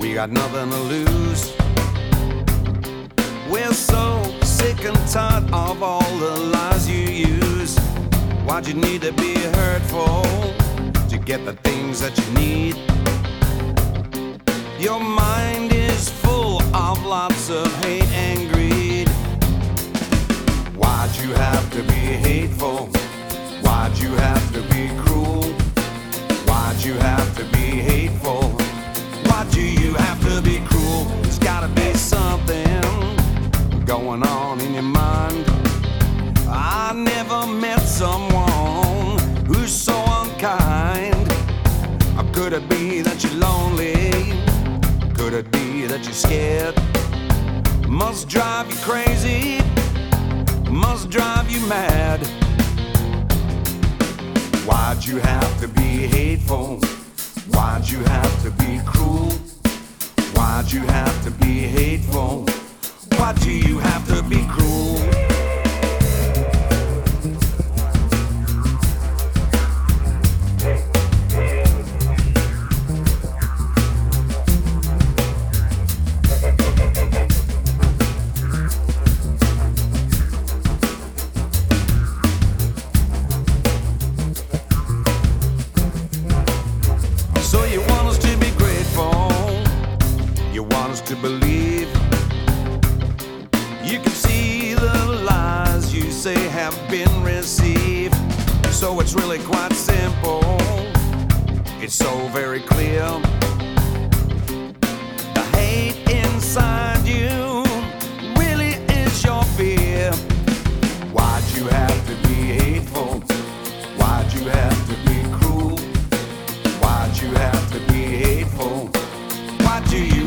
you got nothing to lose. We're so sick and tired of all the lies you use. Why'd you need to be hurtful to get the things that you need? Your mind is full of lots of hate and greed. Why'd you have to be hateful? Why'd you have to be cruel? Why'd you have to be hateful? Why do you have to be cruel? There's gotta be something going on in your mind. I never met someone who's so unkind. Or could it be that you're lonely? Could it be that you're scared? Must drive you crazy, must drive you mad. Why'd you have to be hateful? Why'd you have to be cruel? Why'd you have to be hateful? Why do you have to be cruel? So you want us to be grateful, you want us to believe. You can see the lies you say have been received. So it's really quite simple, it's so very clear. The hate inside you really is your fear. Why'd you have to be hateful? Why'd you have to be cruel? Why'd you have to be hateful? Why do you